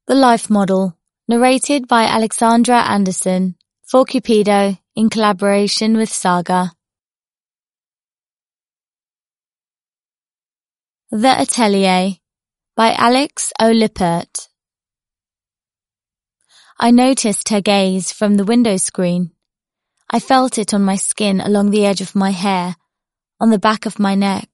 The Life Model, narrated by Alexandra Anderson, for Cupido in collaboration with Saga. The Atelier, by Alex O. Lippert. I noticed her gaze from the window screen. I felt it on my skin along the edge of my hair, on the back of my neck.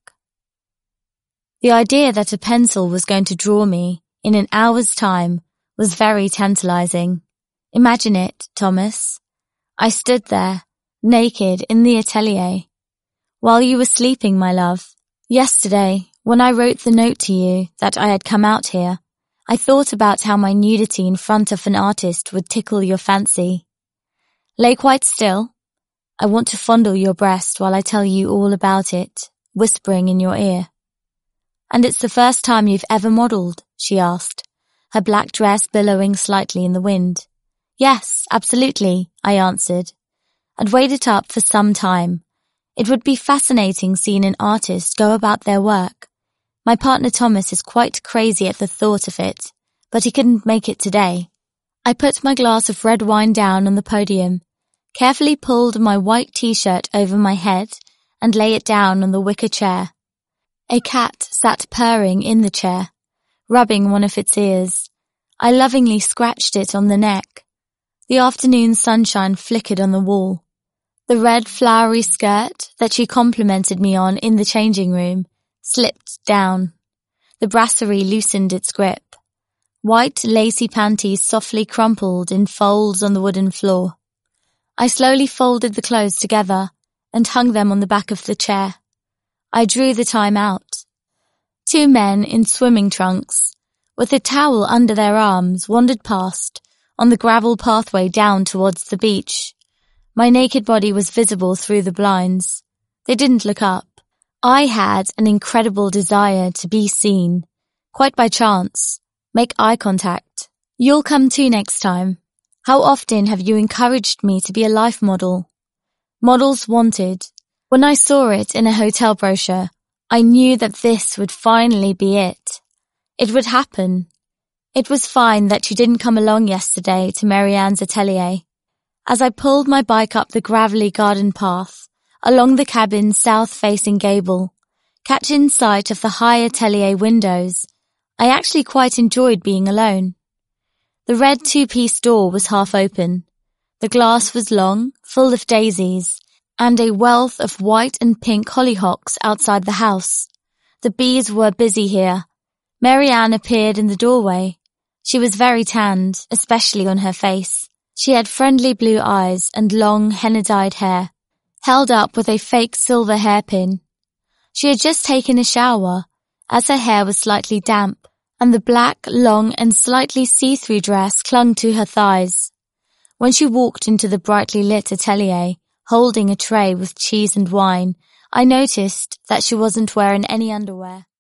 The idea that a pencil was going to draw me in an hour's time was very tantalizing. Imagine it, Thomas. I stood there, naked in the atelier, while you were sleeping, my love. Yesterday, when I wrote the note to you that I had come out here, I thought about how my nudity in front of an artist would tickle your fancy. Lay quite still. I want to fondle your breast while I tell you all about it, whispering in your ear. And it's the first time you've ever modelled, she asked, her black dress billowing slightly in the wind. Yes, absolutely, I answered. I'd weighed it up for some time. It would be fascinating seeing an artist go about their work. My partner Thomas is quite crazy at the thought of it, but he couldn't make it today. I put my glass of red wine down on the podium, carefully pulled my white t-shirt over my head, and lay it down on the wicker chair. A cat sat purring in the chair, rubbing one of its ears. I lovingly scratched it on the neck. The afternoon sunshine flickered on the wall. The red flowery skirt that she complimented me on in the changing room slipped down. The brasserie loosened its grip. White lacy panties softly crumpled in folds on the wooden floor. I slowly folded the clothes together and hung them on the back of the chair. I drew the time out. Two men in swimming trunks, with a towel under their arms, wandered past on the gravel pathway down towards the beach. My naked body was visible through the blinds. They didn't look up. I had an incredible desire to be seen, quite by chance. Make eye contact. You'll come too next time. How often have you encouraged me to be a life model? Models wanted. When I saw it in a hotel brochure, I knew that this would finally be it. It would happen. It was fine that you didn't come along yesterday to Marianne's atelier. As I pulled my bike up the gravelly garden path, along the cabin's south-facing gable, catching sight of the high atelier windows, I actually quite enjoyed being alone. The red two-piece door was half open. The glass was long, full of daisies, and a wealth of white and pink hollyhocks outside the house. The bees were busy here. Marianne appeared in the doorway. She was very tanned, especially on her face. She had friendly blue eyes and long, henna-dyed hair, held up with a fake silver hairpin. She had just taken a shower, as her hair was slightly damp, and the black, long and slightly see-through dress clung to her thighs. When she walked into the brightly lit atelier, holding a tray with cheese and wine, I noticed that she wasn't wearing any underwear.